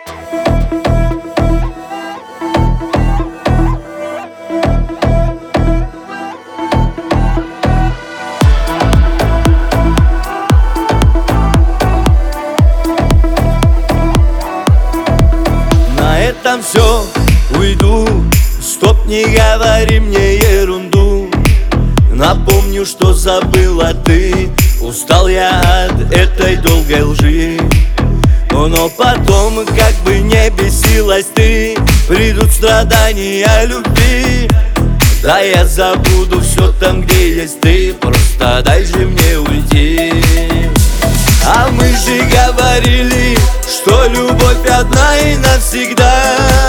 На этом все, уйду. Стоп, не говори мне ерунду. Напомню, что забыла ты. Устал я от этой долгой лжи. Но потом, как бы не бесилась ты, придут страдания любви. Да я забуду все там, где есть ты. Просто дай же мне уйти. А мы же говорили, что любовь одна и навсегда.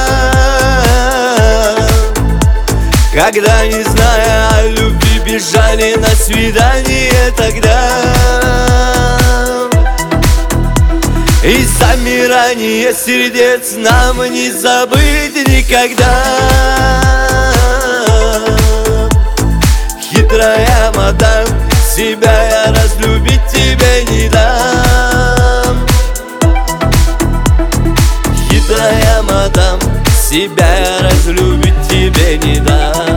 Когда, не зная о любви, бежали на свидание тогда. И замирание сердец нам не забыть никогда. Хитрая мадам, себя я разлюбить тебе не дам. Хитрая мадам, себя я разлюбить тебе не дам.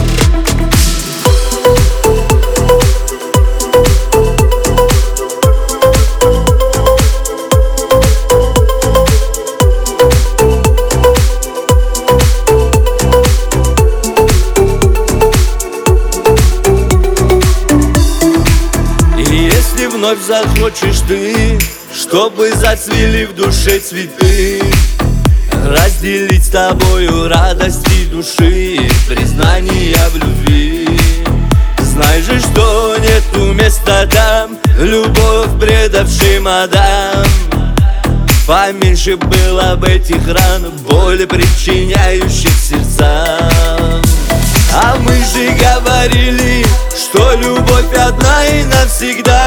Если вновь захочешь ты, чтобы зацвели в душе цветы, разделить с тобою радости души, признания в любви. Знай же, что нету места там, любовь предавшей мадам. Поменьше было бы этих ран, боли причиняющих сердцам. А мы же говорили, что любовь одна и навсегда.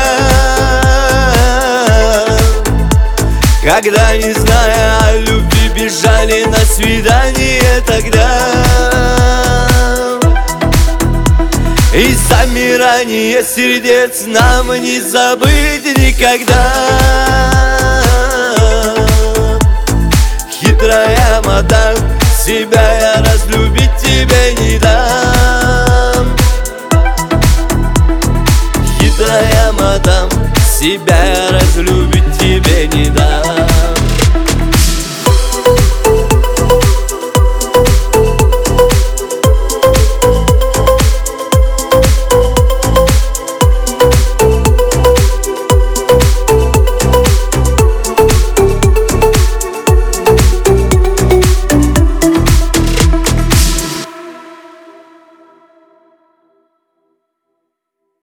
Когда, не зная о любви, бежали на свидание тогда. И замирание сердец нам не забыть никогда. Хитрая мадам, себя я разлюбить тебе не дам. Хитрая мадам, себя